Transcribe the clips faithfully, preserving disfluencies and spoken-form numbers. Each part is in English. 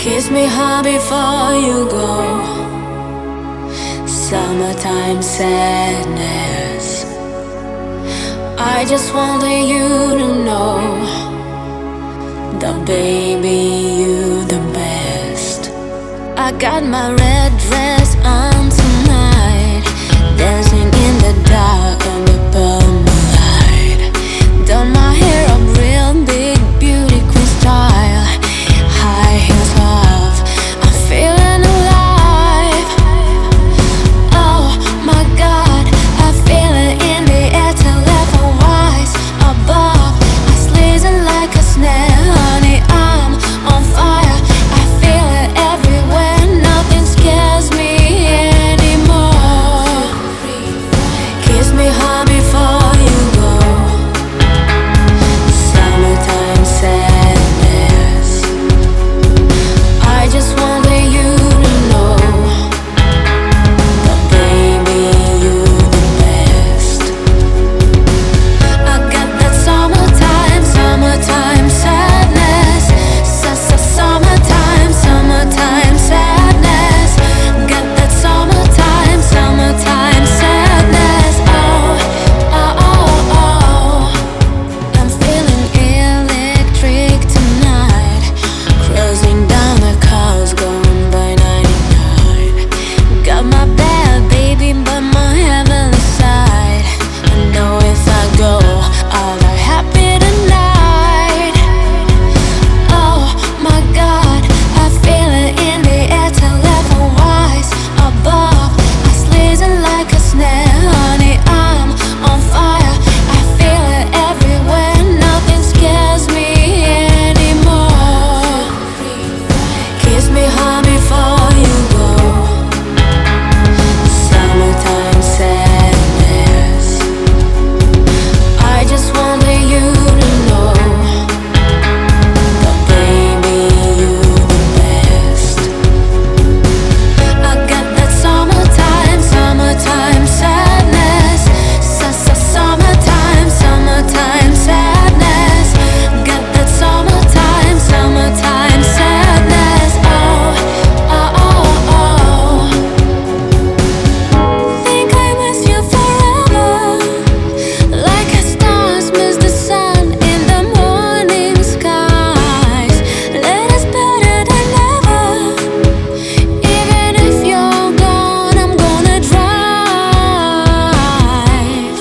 Kiss me hard before you go. Summertime sadness. I just wanted you to know that baby, you the best. I got my red dress on tonight, dancing in the dark under purple light. Done my hair up real big, beauty queen style, high heels off, I'm feeling alive. Oh my God, I feel it in the air till left and wise above. I slizing like a snare, honey, I'm on fire. I feel it everywhere, nothing scares me anymore. Kiss me hard before you go. Summertime sadness. I just wanted you to know that baby, you the best. I got that summertime, summertime sadness. Sa-sa-summertime, summertime sadness. Got that summertime, summertime sadness. Oh, oh, oh, oh. I'm feeling electric tonight, cruising down the coast, going by ninety-nine. Got my bad baby, but my heavenly side. I know if I go, I'll die happy tonight. Oh my God, I feel it in the air till left and wise above. I slizing like a snare, honey, I'm on fire. I feel it everywhere, nothing scares me anymore. Kiss me hard before you go. Summertime sadness. I just wanted you to know that baby, you the best. I got that summertime, summertime sadness. Sa-sa-summertime, summertime sadness. Got that summertime, summertime sadness. Oh, oh, oh, oh. Think I miss you forever, like a stars miss the sun in the morning skies. Let us better than ever. Even if you're gone, I'm gonna drive,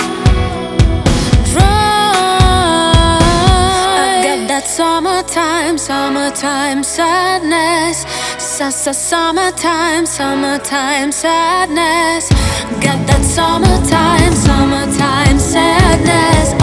drive. I got that summertime, summertime sadness. Sa-sa-summertime, summertime sadness. Got that summertime, summertime sadness.